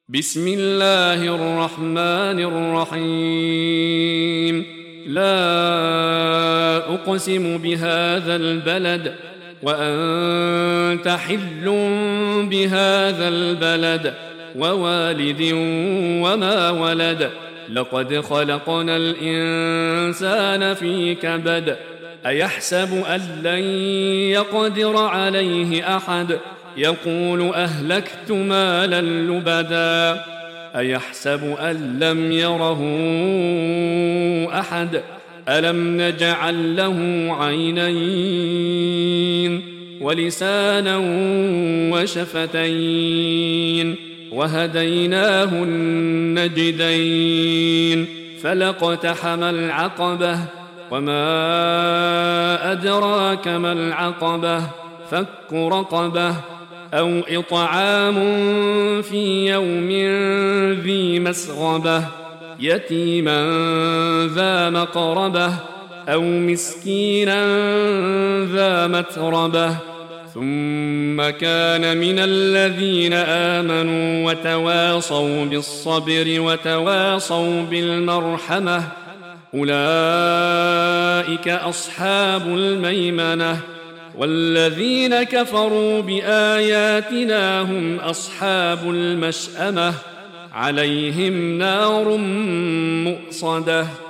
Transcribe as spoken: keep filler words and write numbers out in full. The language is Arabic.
بسم الله الرحمن الرحيم. لا أقسم بهذا البلد وأنت حل بهذا البلد ووالد وما ولد. لقد خلقنا الإنسان في كبد. أيحسب أن لن يقدر عليه أحد؟ يقول أهلكت مالا لبدا. أيحسب أن لم يره أحد؟ ألم نجعل له عينين ولسانا وشفتين وهديناه النجدين. فلاقتحم العقبة وما أدراك ما العقبة. فك رقبة أو إطعام في يوم ذي مسغبة يتيما ذا مقربة أو مسكينا ذا متربة. ثم كان من الذين آمنوا وتواصوا بالصبر وتواصوا بالمرحمة أولئك أصحاب الميمنة. والذين كفروا بآياتنا هم أصحاب المشأمة عليهم نار مؤصدة.